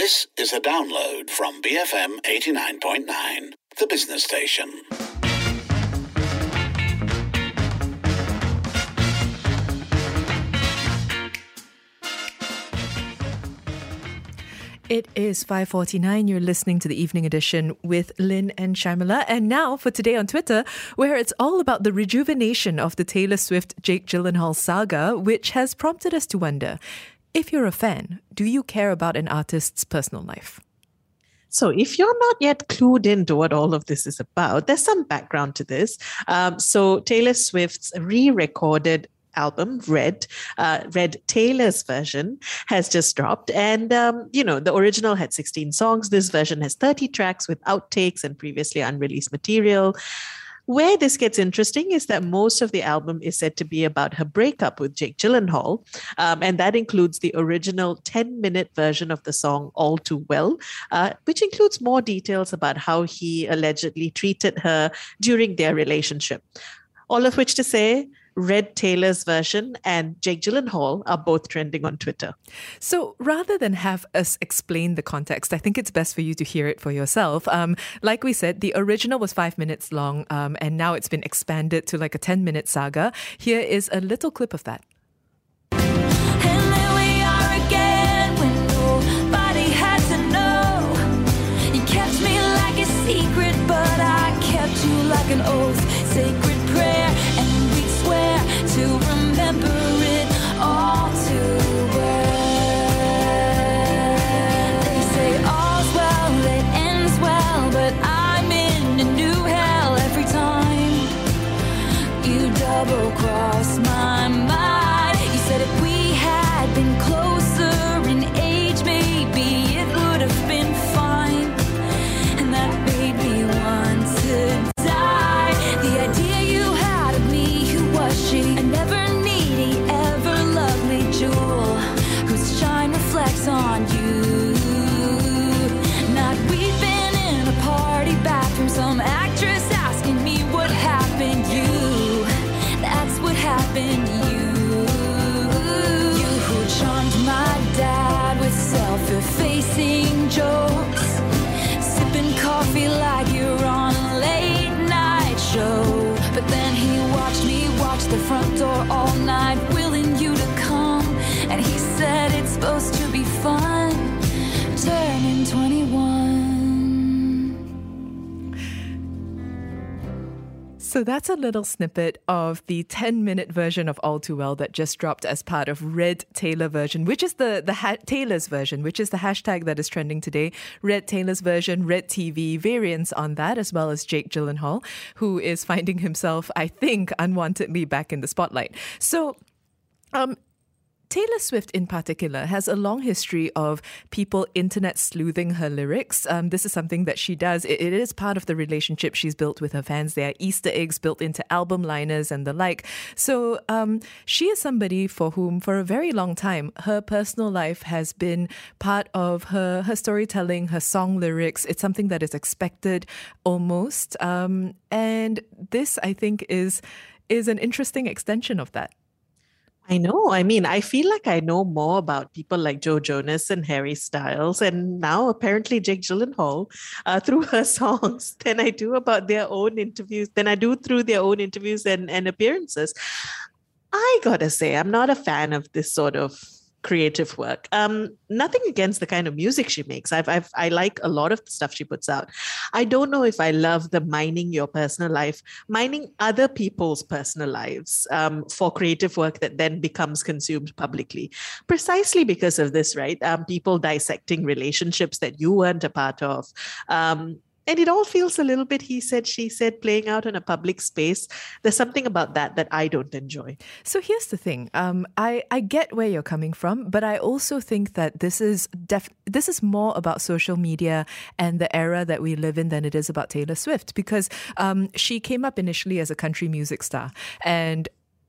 This is a download from BFM 89.9, the business station. It is 5:49. You're listening to the Evening Edition with Lynn and Shamila. And now for Today on Twitter, where it's all about the rejuvenation of the Taylor Swift-Jake Gyllenhaal saga, which has prompted us to wonder, if you're a fan, do you care about an artist's personal life? So if you're not yet clued into what all of this is about, there's some background to this. So Taylor Swift's re-recorded album, Red Taylor's version, has just dropped. And, the original had 16 songs. This version has 30 tracks with outtakes and previously unreleased material. Where this gets interesting is that most of the album is said to be about her breakup with Jake Gyllenhaal. And that includes the original 10-minute version of the song All Too Well, which includes more details about how he allegedly treated her during their relationship. All of which to say, Red Taylor's version and Jake Gyllenhaal are both trending on Twitter. So rather than have us explain the context, I think it's best for you to hear it for yourself. Like we said, the original was 5 minutes long, and now it's been expanded to like a 10-minute saga. Here is a little clip of that. And there we are again when nobody had to know. You kept me like a secret, but I kept you like an oath. Sacred prayer, and we swear to remember it all too well. They say all's well that ends well, but I'm in a new hell every time you double cross my mind. You said if we had been closer in age, maybe it would have been fine, and that made me want to die. The idea you had of me, who was she? A never needy, ever lovely jewel whose shine reflects on you. Not weeping in a party bathroom, some actress asking me what happened. You, that's what happened to you. You who charmed my dad with self-effacing jokes, sipping coffee like you're on a late night show. But then he watched me watch the front door all night, willing you to come. And he said it's supposed to be fun, turning 21. So that's a little snippet of the 10-minute version of All Too Well that just dropped as part of Red Taylor version, which is the Taylor's version, which is the hashtag that is trending today. Red Taylor's version, Red TV variants on that, as well as Jake Gyllenhaal, who is finding himself, I think, unwantedly back in the spotlight. So, Taylor Swift in particular has a long history of people internet sleuthing her lyrics. This is something that she does. It is part of the relationship she's built with her fans. There are Easter eggs built into album liners and the like. So she is somebody for whom, for a very long time, her personal life has been part of her storytelling, her song lyrics. It's something that is expected almost. And this, I think, is an interesting extension of that. I know. I mean, I feel like I know more about people like Joe Jonas and Harry Styles, and now apparently Jake Gyllenhaal through her songs than I do about their own interviews, than I do through their own interviews and appearances. I gotta say, I'm not a fan of this sort of creative work. Nothing against the kind of music she makes. I like a lot of the stuff she puts out. I don't know if I love the mining your personal life, mining other people's personal lives for creative work that then becomes consumed publicly. Precisely because of this, right? People dissecting relationships that you weren't a part of. And it all feels a little bit he said, she said, playing out in a public space. There's something about that I don't enjoy. So here's the thing. I get where you're coming from, but I also think that this is more about social media and the era that we live in than it is about Taylor Swift, because she came up initially as a country music star. And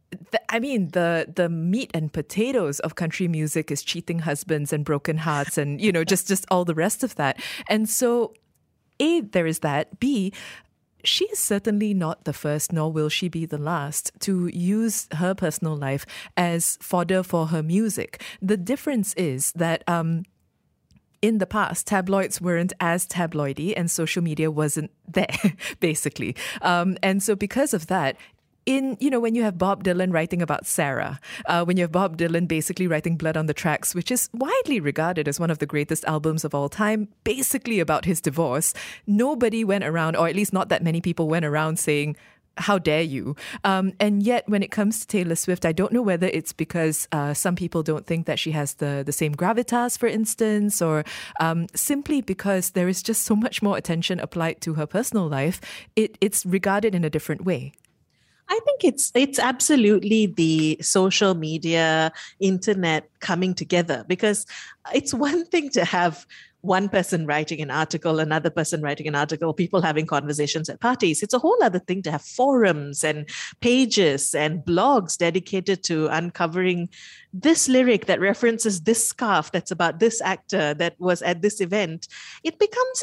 the meat and potatoes of country music is cheating husbands and broken hearts and, just all the rest of that. And so A, there is that. B, she is certainly not the first, nor will she be the last, to use her personal life as fodder for her music. The difference is that in the past, tabloids weren't as tabloidy and social media wasn't there, basically. And so because of that, when you have Bob Dylan writing about Sarah, when you have Bob Dylan basically writing Blood on the Tracks, which is widely regarded as one of the greatest albums of all time, basically about his divorce, nobody went around, or at least not that many people went around saying, how dare you? And yet, when it comes to Taylor Swift, I don't know whether it's because some people don't think that she has the same gravitas, for instance, or simply because there is just so much more attention applied to her personal life. It's regarded in a different way. I think it's absolutely the social media, internet coming together, because it's one thing to have one person writing an article, another person writing an article, people having conversations at parties. It's a whole other thing to have forums and pages and blogs dedicated to uncovering this lyric that references this scarf that's about this actor that was at this event. It becomes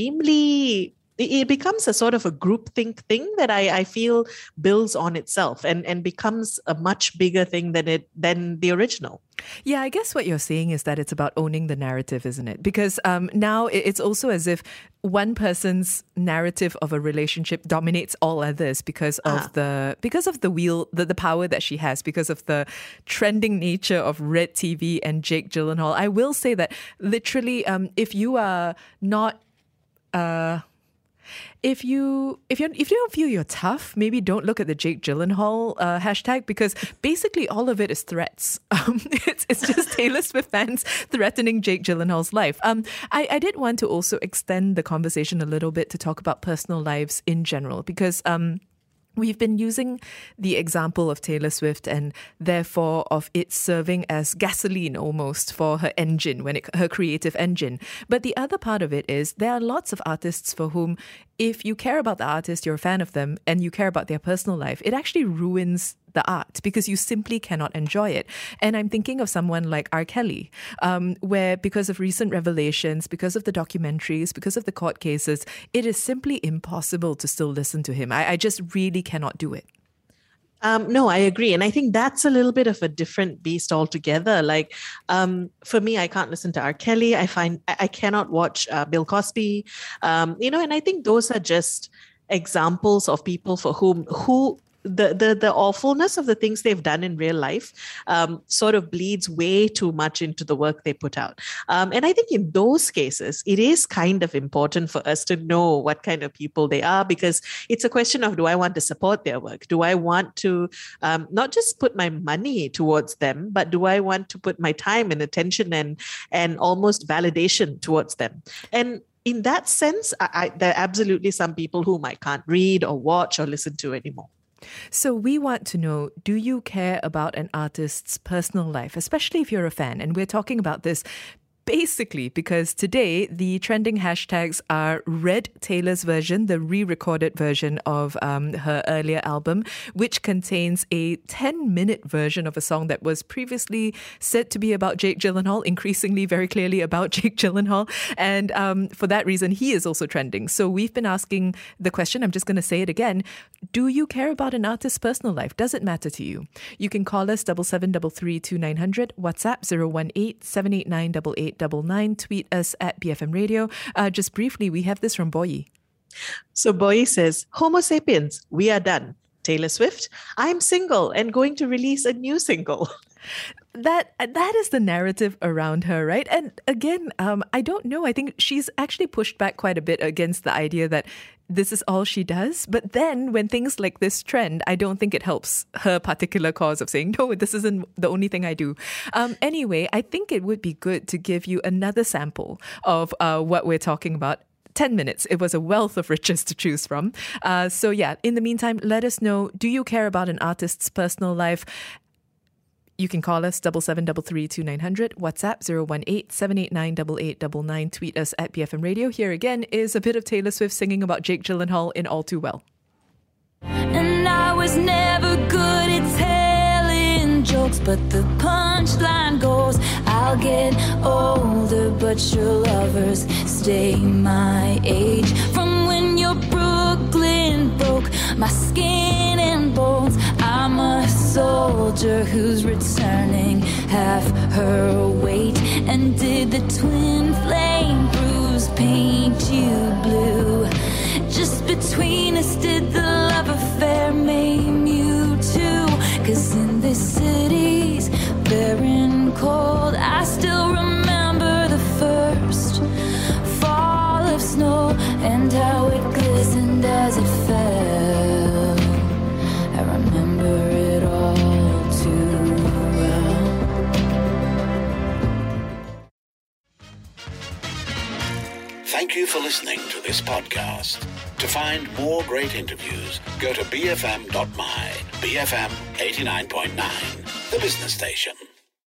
a sort of a groupthink thing that I feel builds on itself and becomes a much bigger thing than the original. Yeah, I guess what you're saying is that it's about owning the narrative, isn't it? Because now it's also as if one person's narrative of a relationship dominates all others because of the power that she has, because of the trending nature of Red TV and Jake Gyllenhaal. I will say that literally, if you are not If you don't feel you're tough, maybe don't look at the Jake Gyllenhaal hashtag, because basically all of it is threats. It's just Taylor Swift fans threatening Jake Gyllenhaal's life. I did want to also extend the conversation a little bit to talk about personal lives in general, because we've been using the example of Taylor Swift and therefore of it serving as gasoline almost for her engine, her creative engine. But the other part of it is there are lots of artists for whom, if you care about the artist, you're a fan of them, and you care about their personal life, it actually ruins the art because you simply cannot enjoy it. And I'm thinking of someone like R. Kelly, where because of recent revelations, because of the documentaries, because of the court cases, it is simply impossible to still listen to him. I just really cannot do it. No, I agree. And I think that's a little bit of a different beast altogether. Like, for me, I can't listen to R. Kelly. I find I cannot watch Bill Cosby, and I think those are just examples of people for who the awfulness of the things they've done in real life sort of bleeds way too much into the work they put out. And I think in those cases, it is kind of important for us to know what kind of people they are, because it's a question of, do I want to support their work? Do I want to not just put my money towards them, but do I want to put my time and attention and almost validation towards them? And in that sense, there are absolutely some people whom I can't read or watch or listen to anymore. So we want to know, do you care about an artist's personal life, especially if you're a fan? And we're talking about this basically because today the trending hashtags are Red Taylor's version, the re-recorded version of her earlier album, which contains a 10-minute version of a song that was previously said to be about Jake Gyllenhaal, increasingly very clearly about Jake Gyllenhaal. And for that reason, he is also trending. So we've been asking the question, I'm just going to say it again, do you care about an artist's personal life? Does it matter to you? You can call us 7733 2900, WhatsApp 018 789 8899, tweet us at BFM Radio. Just briefly, we have this from Boyi. So Boyi says, Homo sapiens, we are done. Taylor Swift, I'm single and going to release a new single. That is the narrative around her, right? And again, I don't know. I think she's actually pushed back quite a bit against the idea that this is all she does. But then when things like this trend, I don't think it helps her particular cause of saying, no, this isn't the only thing I do. Anyway, I think it would be good to give you another sample of what we're talking about. 10 minutes. It was a wealth of riches to choose from. So yeah, in the meantime, let us know, do you care about an artist's personal life? You can call us 7733 2900, WhatsApp 018 789 8899, tweet us at BFM Radio. Here again is a bit of Taylor Swift singing about Jake Gyllenhaal in All Too Well. And I was never good at telling jokes, but the punchline goes, I'll get older, but your lovers stay my age. From when your Brooklyn broke my skin and bones, I'm a soldier who's returning half her weight? And did the twin flame bruise paint you blue? Just between us, did the love affair maim you too? 'Cause in this city's barren cold, I still remember the first fall of snow and how it glistened as it fell. I remember it all too well. Thank you for listening to this podcast. To find more great interviews, go to bfm.my. BFM 89.9, the business station.